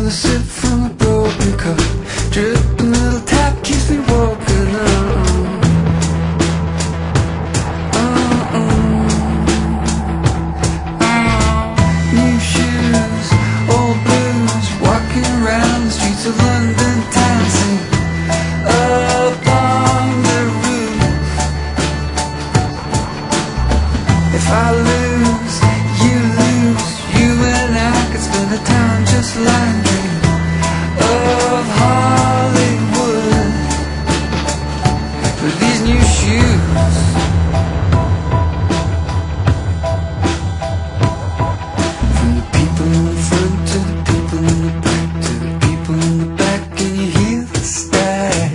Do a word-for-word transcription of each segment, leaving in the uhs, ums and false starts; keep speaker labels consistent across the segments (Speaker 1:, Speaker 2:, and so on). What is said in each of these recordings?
Speaker 1: another sip from a broken cup. Drip, a little tap keeps me woken up. Uh-uh. Uh, new shoes, old blues, walking around the streets of London town, sing up on the roof. If I lose, you lose, you and I could spend the time just lying dreaming of Hollywood with these new shoes. From the people in the front to the people in the back, to the people in the back, can you hear the stack?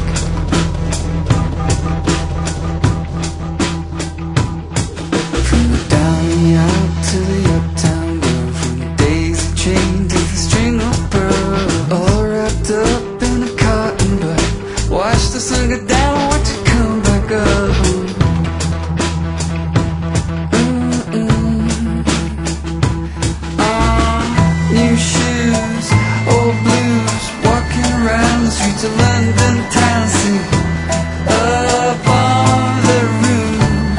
Speaker 1: From the down the out to the uptown girl, from the daisy chain to the string of pearl, all wrapped up in a cotton bud. Watch the sun go down, watch it come back up. Mm-mm. Ah, new shoes, old blues, walking around the streets of London town, sing up on the roof.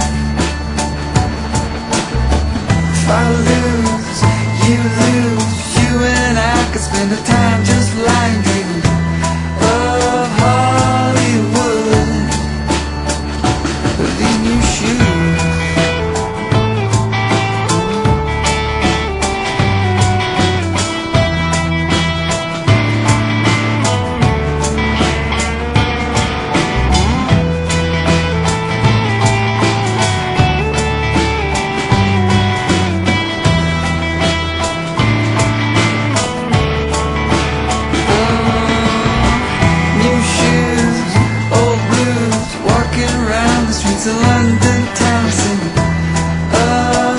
Speaker 1: If I lose, you lose, you and I could spend the time just lying dreaming of Hollywood with these new shoes. New shoes, old blues, walking around the streets of London town, singing, oh.